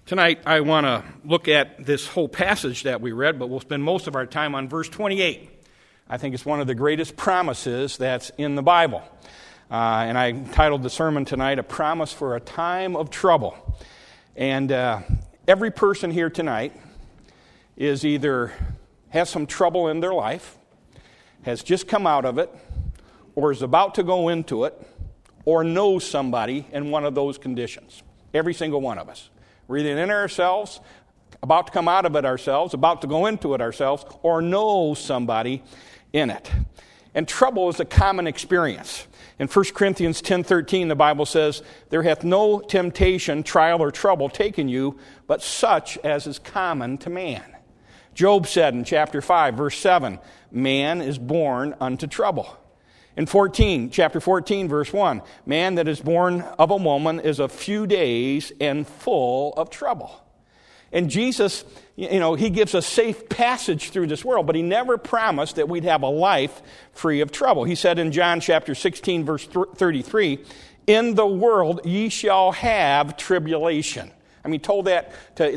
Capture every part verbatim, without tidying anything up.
Tonight, I want to look at this whole passage that we read, but we'll spend most of our time on verse twenty-eight. I think it's one of the greatest promises that's in the Bible. Uh, and I titled the sermon tonight, A Promise for a Time of Trouble. And uh, every person here tonight is either has some trouble in their life, has just come out of it, or is about to go into it, or knows somebody in one of those conditions. Every single one of us. We're either in ourselves, about to come out of it ourselves, about to go into it ourselves, or know somebody in it. And trouble is a common experience. In First Corinthians ten thirteen, the Bible says, "There hath no temptation, trial, or trouble taken you, but such as is common to man." Job said in chapter five, verse seven, "Man is born unto trouble." In fourteen, chapter fourteen, verse one, "Man that is born of a woman is a few days and full of trouble." And Jesus, you know, he gives a safe passage through this world, but he never promised that we'd have a life free of trouble. He said in John chapter sixteen, verse thirty-three, "In the world ye shall have tribulation." I mean, he told that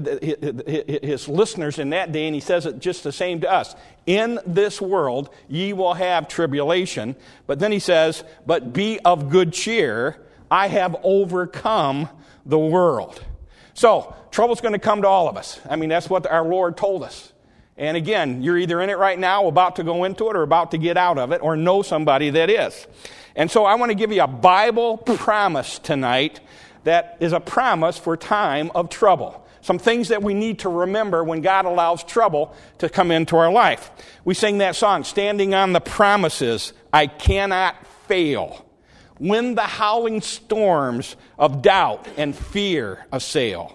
to his listeners in that day, and he says it just the same to us. "In this world ye will have tribulation." But then he says, "But be of good cheer, I have overcome the world." So, trouble's going to come to all of us. I mean, that's what our Lord told us. And again, you're either in it right now, about to go into it, or about to get out of it, or know somebody that is. And so I want to give you a Bible promise tonight that is a promise for time of trouble. Some things that we need to remember when God allows trouble to come into our life. We sing that song, "Standing on the Promises, I Cannot Fail. When the howling storms of doubt and fear assail,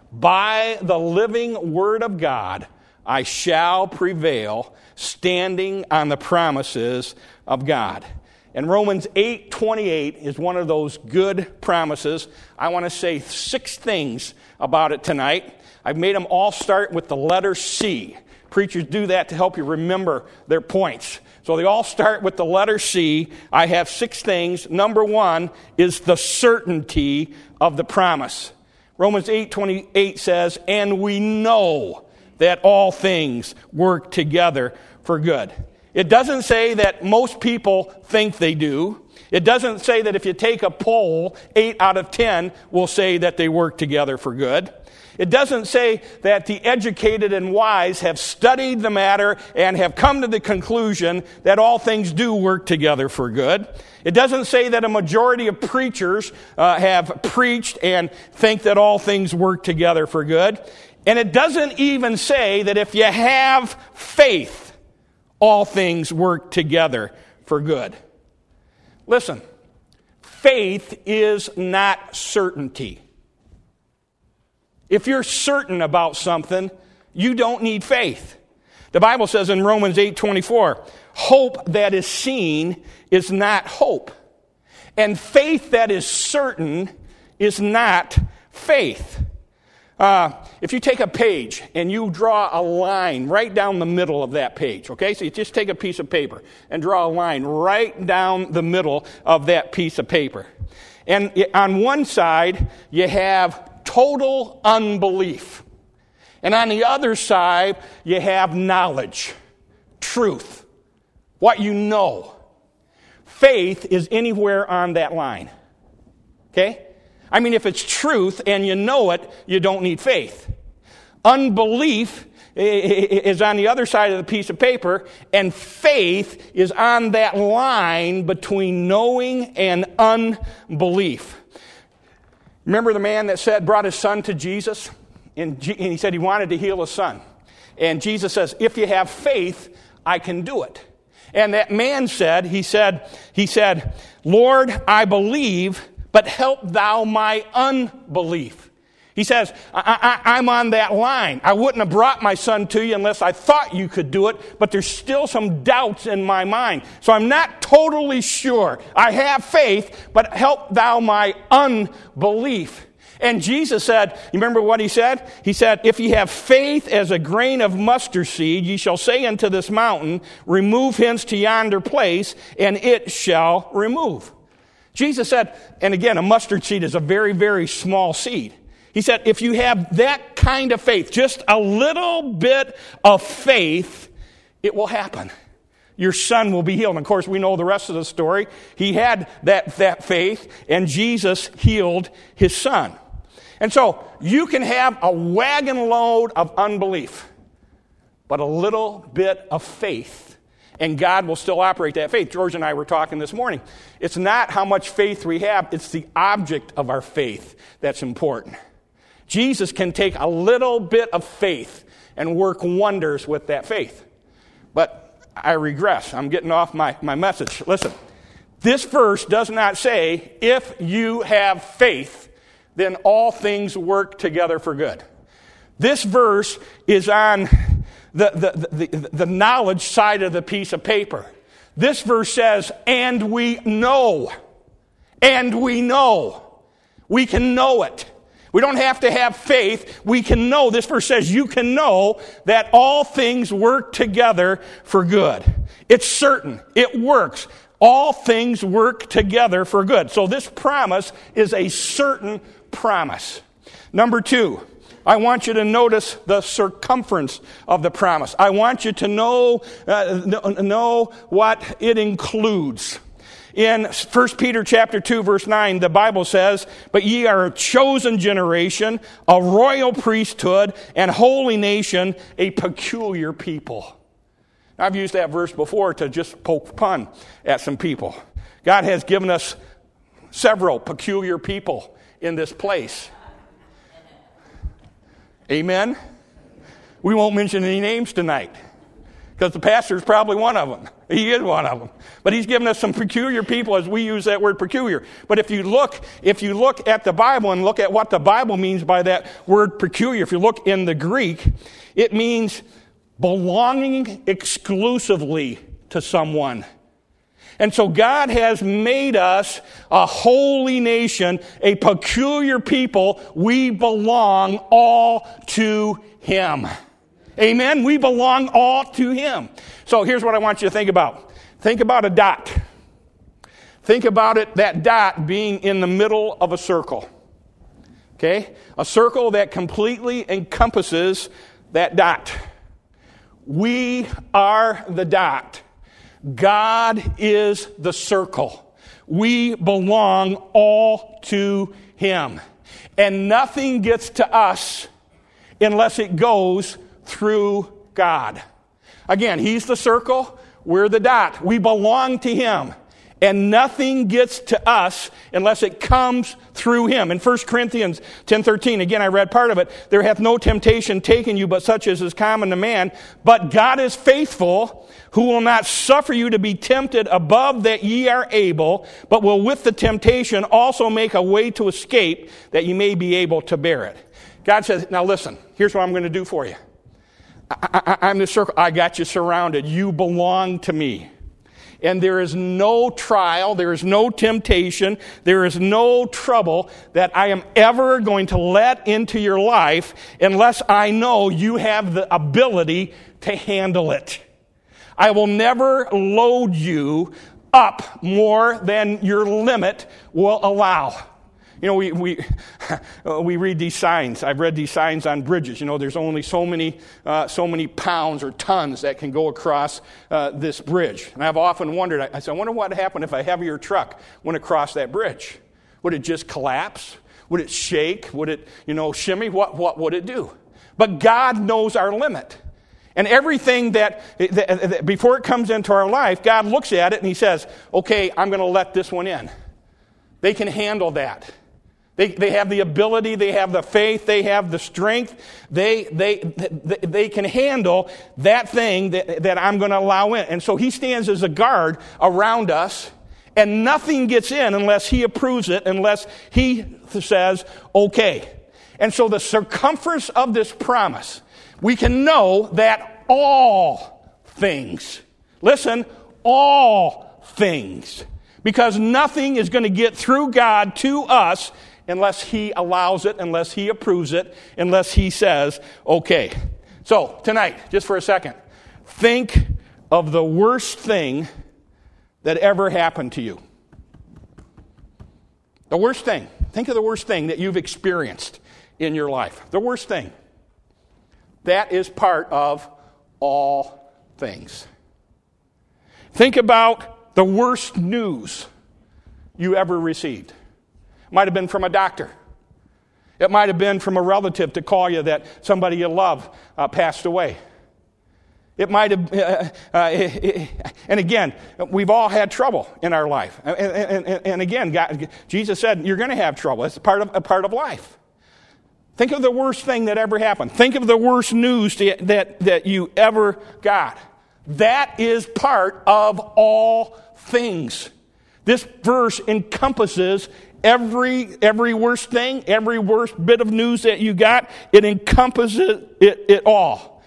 by the living word of God, I shall prevail, standing on the promises of God." And Romans eight twenty-eight is one of those good promises. I want to say six things about it tonight. I've made them all start with the letter C. Preachers do that to help you remember their points. So they all start with the letter C. I have six things. Number one is the certainty of the promise. Romans eight twenty-eight says, "And we know that all things work together for good." It doesn't say that most people think they do. It doesn't say that if you take a poll, eight out of ten will say that they work together for good. It doesn't say that the educated and wise have studied the matter and have come to the conclusion that all things do work together for good. It doesn't say that a majority of preachers uh, have preached and think that all things work together for good. And it doesn't even say that if you have faith, all things work together for good. Listen, faith is not certainty. If you're certain about something, you don't need faith. The Bible says in Romans eight twenty-four, "Hope that is seen is not hope. And faith that is certain is not faith." Uh, if you take a page and you draw a line right down the middle of that page, okay? So you just take a piece of paper and draw a line right down the middle of that piece of paper. And on one side, you have total unbelief. And on the other side, you have knowledge, truth, what you know. Faith is anywhere on that line, okay? I mean, if it's truth and you know it, you don't need faith. Unbelief is on the other side of the piece of paper, and faith is on that line between knowing and unbelief. Remember the man that said, brought his son to Jesus, and he said he wanted to heal his son. And Jesus says, "If you have faith, I can do it." And that man said, he said, he said, "Lord, I believe, but help thou my unbelief." He says, I, I, I'm on that line. I wouldn't have brought my son to you unless I thought you could do it, but there's still some doubts in my mind. So I'm not totally sure. I have faith, but help thou my unbelief. And Jesus said, you remember what he said? He said, "If ye have faith as a grain of mustard seed, ye shall say unto this mountain, remove hence to yonder place, and it shall remove." Jesus said, and again, a mustard seed is a very, very small seed. He said, if you have that kind of faith, just a little bit of faith, it will happen. Your son will be healed. And of course, we know the rest of the story. He had that, that faith, and Jesus healed his son. And so, you can have a wagon load of unbelief, but a little bit of faith, and God will still operate that faith. George and I were talking this morning. It's not how much faith we have, it's the object of our faith that's important. Jesus can take a little bit of faith and work wonders with that faith. But I regress. I'm getting off my, my message. Listen, this verse does not say, if you have faith, then all things work together for good. This verse is on the, the, the, the knowledge side of the piece of paper. This verse says, and we know. And we know. We can know it. We don't have to have faith. We can know. This verse says you can know that all things work together for good. It's certain. It works. All things work together for good. So this promise is a certain promise. Number two, I want you to notice the circumference of the promise. I want you to know, uh, know what it includes. In First Peter chapter two, verse nine, the Bible says, but ye are a chosen generation, a royal priesthood, and holy nation, a peculiar people. Now, I've used that verse before to just poke fun at some people. God has given us several peculiar people in this place. Amen? We won't mention any names tonight, because the pastor is probably one of them. He is one of them. But he's given us some peculiar people, as we use that word peculiar. But if you look, if you look at the Bible and look at what the Bible means by that word peculiar, if you look in the Greek, it means belonging exclusively to someone. And so God has made us a holy nation, a peculiar people. We belong all to Him. Amen? We belong all to Him. So here's what I want you to think about. Think about a dot. Think about it, that dot being in the middle of a circle. Okay? A circle that completely encompasses that dot. We are the dot. God is the circle. We belong all to Him. And nothing gets to us unless it goes through God. Again, He's the circle, we're the dot. We belong to Him. And nothing gets to us unless it comes through Him. In First Corinthians ten thirteen, again, I read part of it. There hath no temptation taken you but such as is common to man. But God is faithful, who will not suffer you to be tempted above that ye are able, but will with the temptation also make a way to escape, that ye may be able to bear it. God says, now listen, here's what I'm going to do for you. I, I, I'm the circle. I got you surrounded. You belong to me. And there is no trial, there is no temptation, there is no trouble that I am ever going to let into your life unless I know you have the ability to handle it. I will never load you up more than your limit will allow. You know, we we we read these signs. I've read these signs on bridges. You know, there's only so many uh, so many pounds or tons that can go across uh, this bridge. And I've often wondered. I said, I wonder what would happen if a heavier truck went across that bridge. Would it just collapse? Would it shake? Would it, you know, shimmy? What what would it do? But God knows our limit. And everything that, that, that before it comes into our life, God looks at it and He says, okay, I'm going to let this one in. They can handle that. They they have the ability, they have the faith, they have the strength. They they they, they can handle that thing that, that I'm going to allow in. And so He stands as a guard around us, and nothing gets in unless He approves it, unless He says, okay. And so the circumference of this promise, we can know that all things, listen, all things, because nothing is going to get through God to us unless He allows it, unless He approves it, unless He says, okay. So, tonight, just for a second, think of the worst thing that ever happened to you. The worst thing. Think of the worst thing that you've experienced in your life. The worst thing. That is part of all things. Think about the worst news you ever received. It might have been from a doctor. It might have been from a relative to call you that somebody you love uh, passed away. It might have, uh, uh, and again, we've all had trouble in our life. And, and, and, and again, God, Jesus said, you're going to have trouble. It's part of, a part of life. Think of the worst thing that ever happened. Think of the worst news that, that, that you ever got. That is part of all things. This verse encompasses every, every worst thing, every worst bit of news that you got. It encompasses it, it all.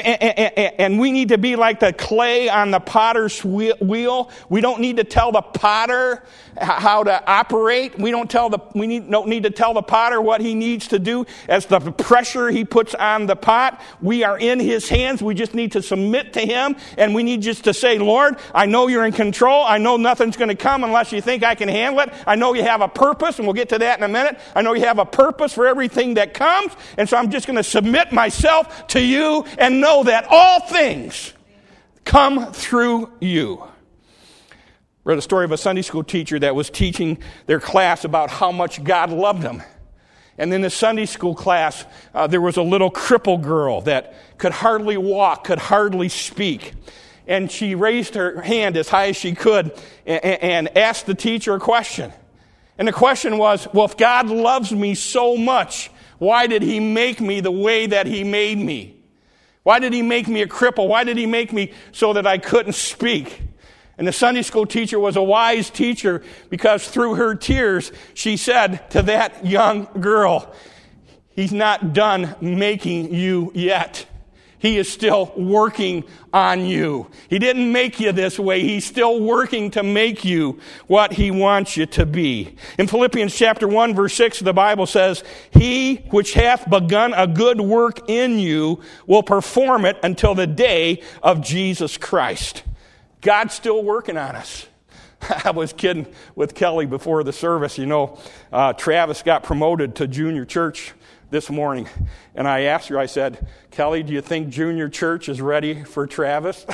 And we need to be like the clay on the potter's wheel. We don't need to tell the potter how to operate. We don't tell the we need, don't need to tell the potter what he needs to do. As the pressure he puts on the pot, we are in his hands. We just need to submit to him, and we need just to say, Lord, I know you're in control. I know nothing's going to come unless you think I can handle it. I know you have a purpose, and we'll get to that in a minute. I know you have a purpose for everything that comes, and so I'm just going to submit myself to you and know that all things come through you. Read a story of a Sunday school teacher that was teaching their class about how much God loved them. And in the Sunday school class, uh, there was a little cripple girl that could hardly walk, could hardly speak. And she raised her hand as high as she could and, and asked the teacher a question. And the question was, well, if God loves me so much, why did he make me the way that he made me? Why did he make me a cripple? Why did he make me so that I couldn't speak? And the Sunday school teacher was a wise teacher because through her tears, she said to that young girl, he's not done making you yet. He is still working on you. He didn't make you this way. He's still working to make you what he wants you to be. In Philippians chapter one, verse six, the Bible says, he which hath begun a good work in you will perform it until the day of Jesus Christ. God's still working on us. I was kidding with Kelly before the service. You know, uh, Travis got promoted to junior church this morning. And I asked her, I said, Kelly, do you think junior church is ready for Travis?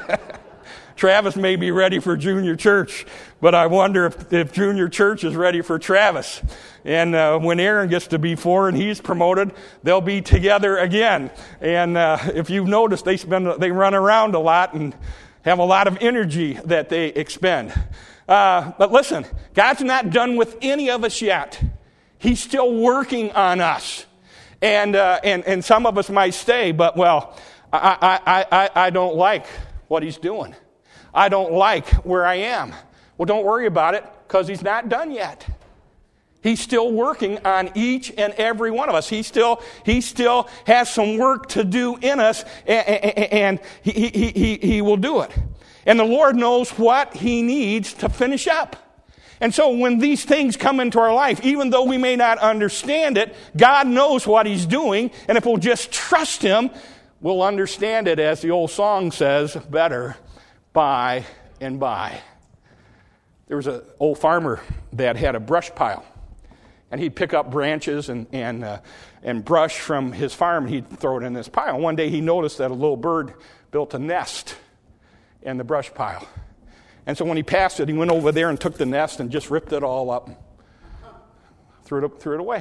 Travis may be ready for junior church, but I wonder if, if junior church is ready for Travis. And uh, when Aaron gets to be four and he's promoted, they'll be together again. And uh, if you've noticed, they spend they run around a lot and have a lot of energy that they expend. Uh, but listen, God's not done with any of us yet. He's still working on us. And uh, and and some of us might stay, but, well, I, I, I, I don't like what he's doing. I don't like where I am. Well, don't worry about it, because he's not done yet. He's still working on each and every one of us. He still he still has some work to do in us, and, and he, he, he, he will do it. And the Lord knows what he needs to finish up. And so when these things come into our life, even though we may not understand it, God knows what he's doing. And if we'll just trust him, we'll understand it, as the old song says, better by and by. There was an old farmer that had a brush pile. And he'd pick up branches and and, uh, and brush from his farm, and he'd throw it in this pile. One day he noticed that a little bird built a nest in the brush pile. And so when he passed it, he went over there and took the nest and just ripped it all up, threw it, threw it away.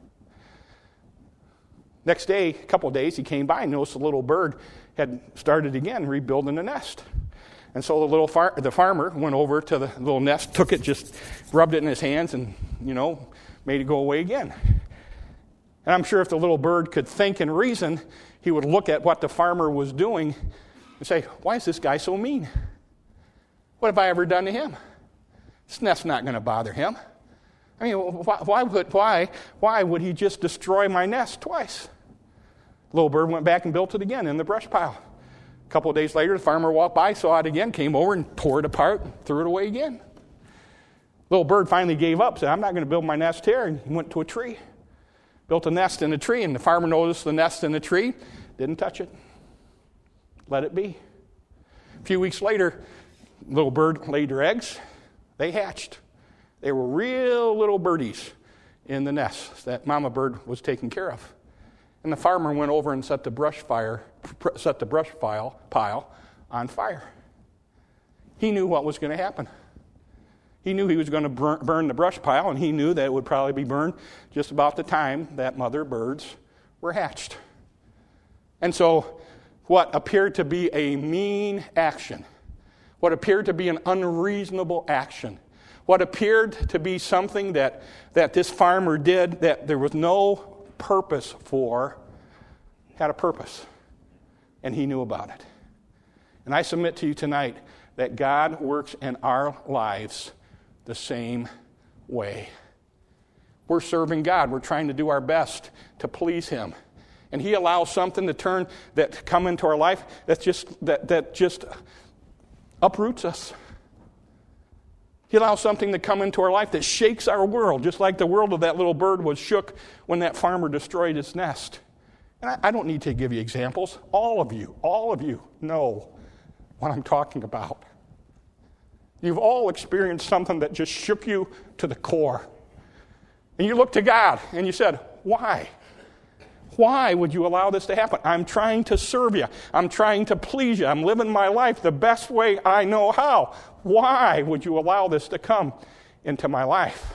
Next day, a couple of days, he came by and noticed the little bird had started again rebuilding the nest. And so the little far- the farmer went over to the little nest, took it, just rubbed it in his hands, and, you know, made it go away again. And I'm sure if the little bird could think and reason, he would look at what the farmer was doing and say, why is this guy so mean? What have I ever done to him? This nest's not going to bother him. I mean, why, why would why why would he just destroy my nest twice? The little bird went back and built it again in the brush pile. A couple of days later, the farmer walked by, saw it again, came over and tore it apart, and threw it away again. The little bird finally gave up, said, I'm not going to build my nest here, and he went to a tree. Built a nest in a tree, and the farmer noticed the nest in the tree, didn't touch it. Let it be. A few weeks later, the little bird laid her eggs. They hatched. They were real little birdies. in the nest that Mama Bird was taking care of. And the farmer went over and set the brush fire, set the brush pile, pile on fire. He knew what was going to happen. He knew he was going to burn, burn the brush pile, and he knew that it would probably be burned just about the time that mother birds were hatched. And so what appeared to be a mean action, what appeared to be an unreasonable action, what appeared to be something that, that this farmer did that there was no purpose for, had a purpose. And he knew about it. And I submit to you tonight that God works in our lives the same way. We're serving God. We're trying to do our best to please Him. And He allows something to turn, that come into our life that's just, that, that just uproots us. He allows something to come into our life that shakes our world, just like the world of that little bird was shook when that farmer destroyed his nest. And I, I don't need to give you examples. All of you, all of you know what I'm talking about. You've all experienced something that just shook you to the core. And you look to God and you said, why? Why would you allow this to happen? I'm trying to serve you. I'm trying to please you. I'm living my life the best way I know how. Why would you allow this to come into my life?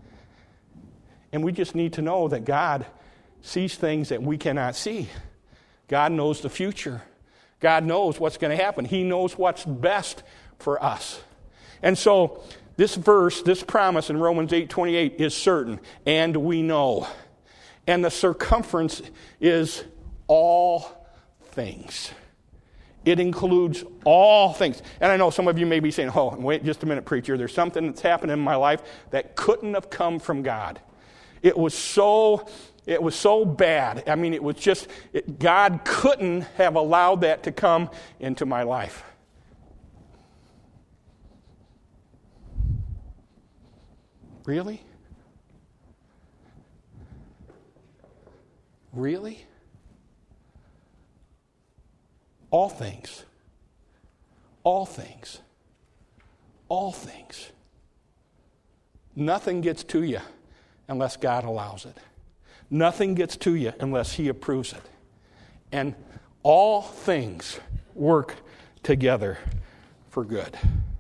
And we just need to know that God sees things that we cannot see. God knows the future. God knows what's going to happen. He knows what's best for us. And so this verse, this promise in Romans eight twenty-eight is certain, and we know. And the circumference is all things. It includes all things. And I know some of you may be saying, oh, wait just a minute, preacher. There's something that's happened in my life that couldn't have come from God. It was so, it was so bad. I mean, it was just, it, God couldn't have allowed that to come into my life. Really? Really? All things. All things. All things. Nothing gets to you unless God allows it. Nothing gets to you unless He approves it. And all things work together for good.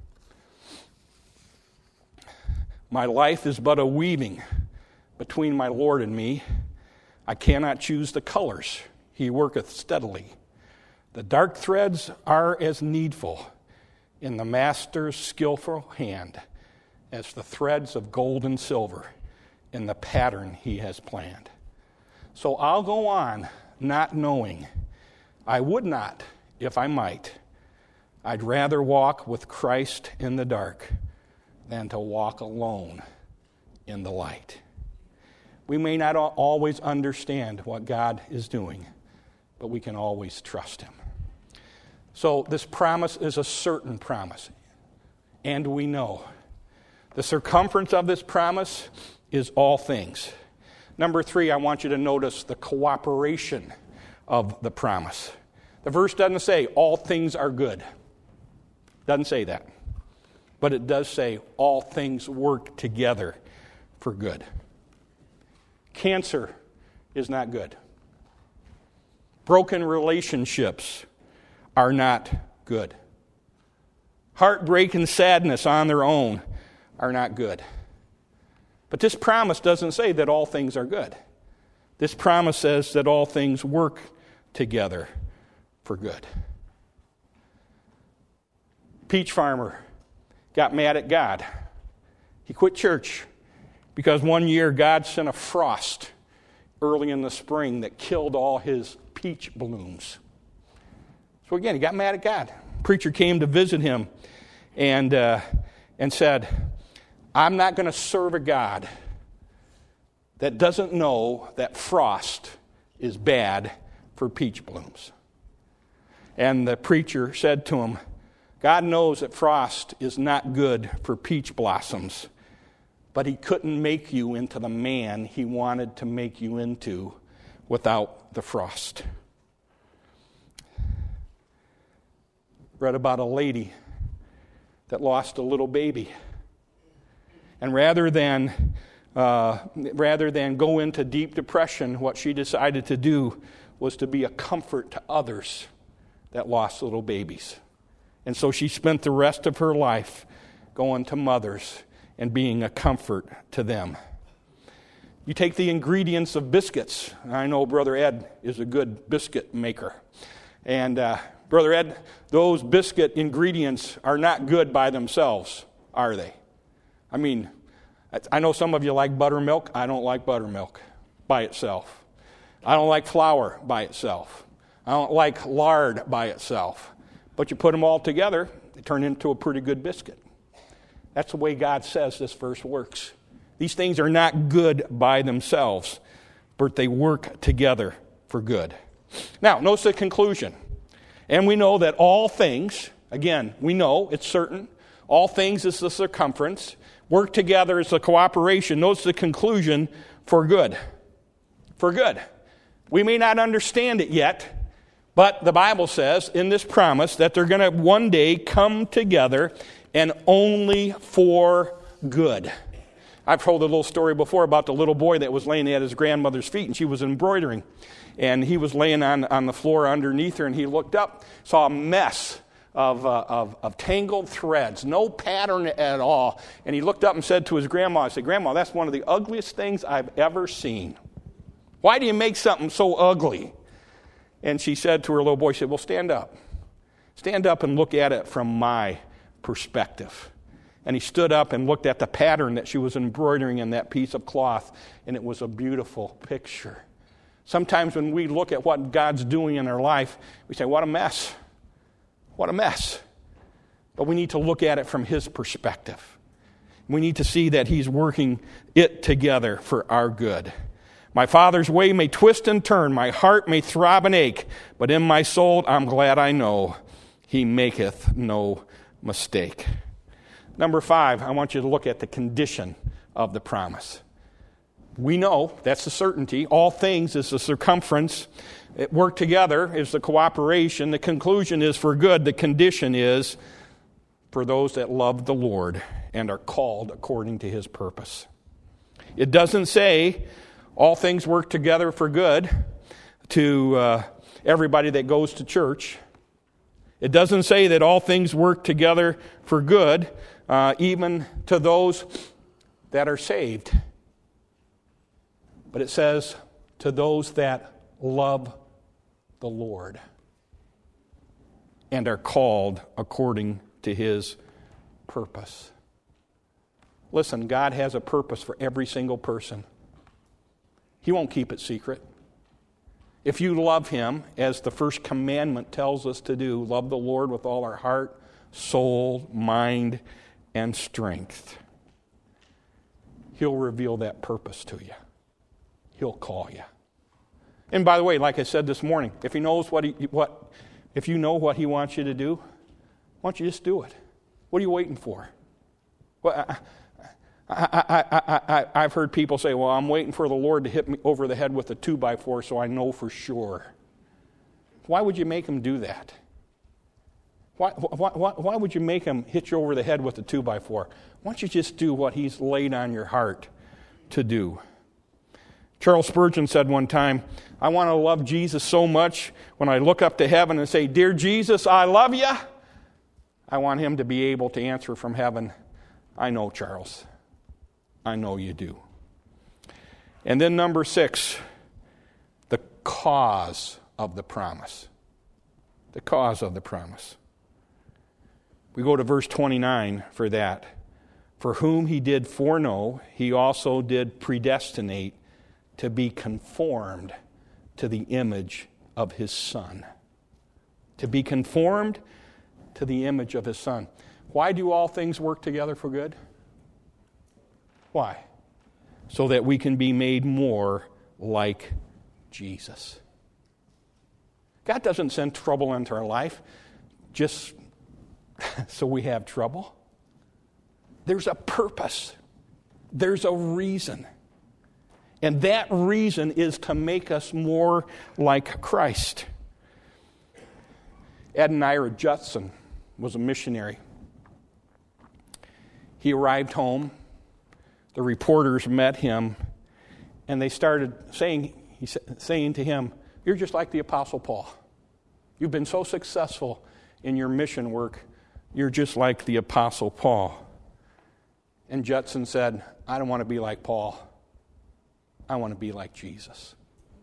My life is but a weaving between my Lord and me. I cannot choose the colors. He worketh steadily. The dark threads are as needful in the master's skillful hand as the threads of gold and silver in the pattern he has planned. So I'll go on not knowing. I would not if I might. I'd rather walk with Christ in the dark than to walk alone in the light. We may not always understand what God is doing, but we can always trust Him. So this promise is a certain promise, and we know. The circumference of this promise is all things. Number three, I want you to notice the cooperation of the promise. The verse doesn't say all things are good. Doesn't say that. But it does say all things work together for good. Cancer is not good. Broken relationships are not good. Heartbreak and sadness on their own are not good. But this promise doesn't say that all things are good. This promise says that all things work together for good. Peach farmer got mad at God. He quit church because one year God sent a frost early in the spring that killed all his peach blooms. So again, he got mad at God. Preacher came to visit him and uh, and said, I'm not going to serve a God that doesn't know that frost is bad for peach blooms. And the preacher said to him, God knows that frost is not good for peach blossoms, but He couldn't make you into the man He wanted to make you into without the frost. Read about a lady that lost a little baby. And rather than uh, rather than go into deep depression, what she decided to do was to be a comfort to others that lost little babies. And so she spent the rest of her life going to mothers and being a comfort to them. You take the ingredients of biscuits. I know Brother Ed is a good biscuit maker. And uh, Brother Ed, those biscuit ingredients are not good by themselves, are they? I mean, I know some of you like buttermilk. I don't like buttermilk by itself. I don't like flour by itself. I don't like lard by itself. But you put them all together, they turn into a pretty good biscuit. That's the way God says this verse works. These things are not good by themselves, but they work together for good. Now, notice the conclusion. And we know that all things, again, we know, it's certain, all things is the circumference, work together is the cooperation. Notice the conclusion, for good. For good. We may not understand it yet, but the Bible says in this promise that they're going to one day come together and only for good. I've told a little story before about the little boy that was laying at his grandmother's feet, and she was embroidering. And he was laying on, on the floor underneath her, and he looked up, saw a mess of, uh, of, of tangled threads, no pattern at all. And he looked up and said to his grandma, I said, Grandma, that's one of the ugliest things I've ever seen. Why do you make something so ugly? And she said to her little boy, she said, well, stand up. Stand up and look at it from my perspective. And he stood up and looked at the pattern that she was embroidering in that piece of cloth, and it was a beautiful picture. Sometimes when we look at what God's doing in our life, we say, what a mess. What a mess. But we need to look at it from His perspective. We need to see that He's working it together for our good. My Father's way may twist and turn, my heart may throb and ache, but in my soul I'm glad I know He maketh no mistake. Number five, I want you to look at the condition of the promise. We know, that's the certainty, all things is the circumference. It work together is the cooperation. The conclusion is for good. The condition is for those that love the Lord and are called according to His purpose. It doesn't say all things work together for good to uh, everybody that goes to church. It doesn't say that all things work together for good uh, even to those that are saved. But it says to those that love the Lord and are called according to His purpose. Listen, God has a purpose for every single person. He won't keep it secret. If you love Him, as the first commandment tells us to do, love the Lord with all our heart, soul, mind, and strength, He'll reveal that purpose to you. He'll call you. And by the way, like I said this morning, if He knows what he, what, if you know what He wants you to do, why don't you just do it? What are you waiting for? Well, I, I, I, I, I've heard people say, well, I'm waiting for the Lord to hit me over the head with a two by four so I know for sure. Why would you make Him do that? Why, why, why, why would you make Him hit you over the head with a two by four? Why don't you just do what He's laid on your heart to do? Charles Spurgeon said one time, I want to love Jesus so much when I look up to heaven and say, Dear Jesus, I love you. I want Him to be able to answer from heaven, I know, Charles. I know you do. And then number six, the cause of the promise. The cause of the promise. We go to verse twenty-nine for that. For whom He did foreknow, He also did predestinate to be conformed to the image of His Son. To be conformed to the image of His Son. Why do all things work together for good? Why? So that we can be made more like Jesus. God doesn't send trouble into our life just so we have trouble. There's a purpose. There's a reason. And that reason is to make us more like Christ. Adoniram Judson was a missionary. He arrived home. the reporters met him, and they started saying, he saying to him, "You're just like the Apostle Paul. You've been so successful in your mission work. You're just like the Apostle Paul." And Judson said, "I don't want to be like Paul. I want to be like Jesus."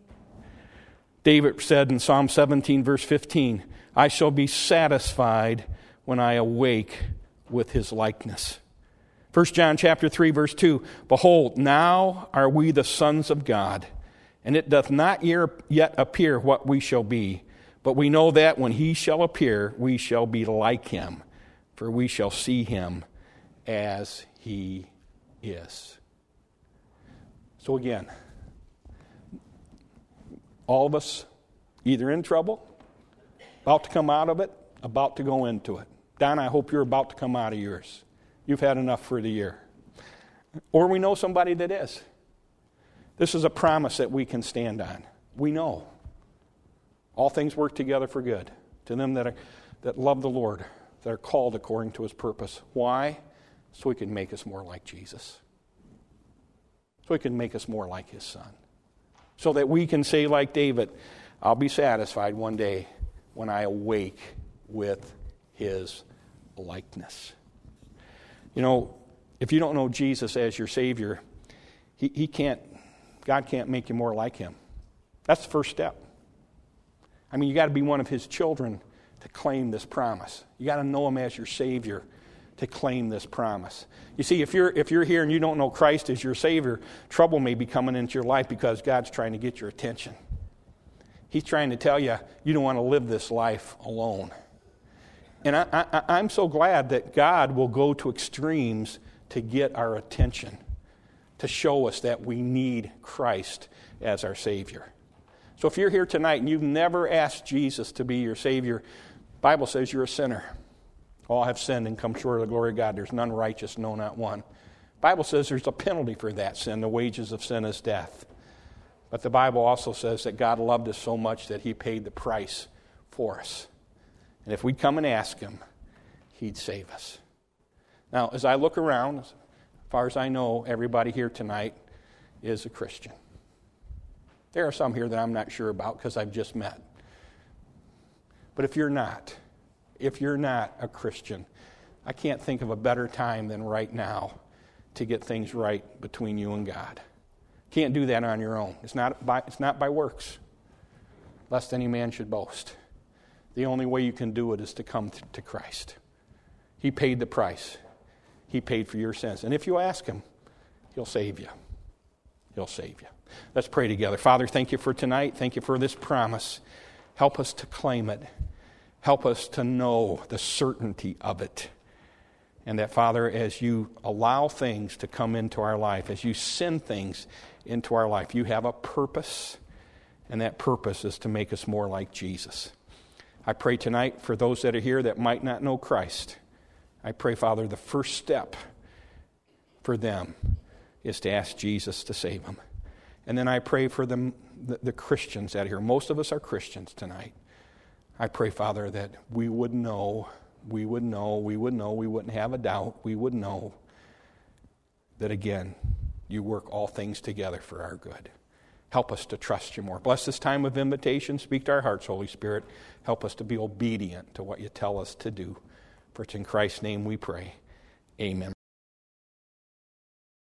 David said in Psalm seventeen, verse fifteen, "I shall be satisfied when I awake with his likeness." First John chapter three, verse two, "Behold, now are we the sons of God, and it doth not yet appear what we shall be. But we know that when he shall appear, we shall be like him, for we shall see him as he is." So again, all of us either in trouble, about to come out of it, about to go into it. Don, I hope you're about to come out of yours. You've had enough for the year. Or we know somebody that is. This is a promise that we can stand on. We know all things work together for good to them that are, that love the Lord, that are called according to his purpose. Why? So he can make us more like Jesus. So he can make us more like his son. So that we can say like David, "I'll be satisfied one day when I awake with his likeness." You know, if you don't know Jesus as your Savior, he, he can't, God can't make you more like him. That's the first step. I mean, you got to be one of his children to claim this promise. You got to know him as your Savior to claim this promise. You see, if you're if you're here and you don't know Christ as your Savior, trouble may be coming into your life because God's trying to get your attention. He's trying to tell you, you don't want to live this life alone. And I, I, I'm so glad that God will go to extremes to get our attention, to show us that we need Christ as our Savior. So if you're here tonight and you've never asked Jesus to be your Savior, the Bible says you're a sinner. All have sinned and come short of the glory of God. There's none righteous, no, not one. The Bible says there's a penalty for that sin. The wages of sin is death. But the Bible also says that God loved us so much that he paid the price for us. And if we'd come and ask him, he'd save us. Now, as I look around, as far as I know, everybody here tonight is a Christian. There are some here that I'm not sure about because I've just met. But if you're not, if you're not a Christian, I can't think of a better time than right now to get things right between you and God. Can't do that on your own. It's not by, it's not by works, lest any man should boast. The only way you can do it is to come to Christ. He paid the price. He paid for your sins. And if you ask him, he'll save you. He'll save you. Let's pray together. Father, thank you for tonight. Thank you for this promise. Help us to claim it. Help us to know the certainty of it. And that, Father, as you allow things to come into our life, as you send things into our life, you have a purpose, and that purpose is to make us more like Jesus. I pray tonight for those that are here that might not know Christ. I pray, Father, the first step for them is to ask Jesus to save them. And then I pray for them, the, the Christians that are here. Most of us are Christians tonight. I pray, Father, that we would know, we would know, we would know, we wouldn't have a doubt, we would know that, again, you work all things together for our good. Help us to trust you more. Bless this time of invitation. Speak to our hearts, Holy Spirit. Help us to be obedient to what you tell us to do. For it's in Christ's name we pray. Amen.